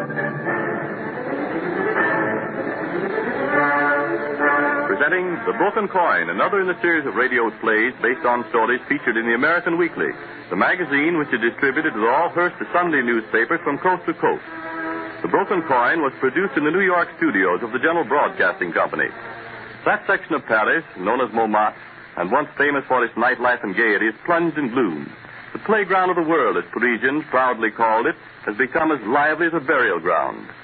Presenting The Broken Coin, another in the series of radio plays based on stories featured in the American Weekly, the magazine which is distributed to all Hearst Sunday newspapers from coast to coast. The Broken Coin was produced in the New York studios of the General Broadcasting Company. That section of Paris, known as Montmartre, and once famous for its nightlife and gaiety, is plunged in gloom. The playground of the world, as Parisians proudly called it, has become as lively as a burial ground.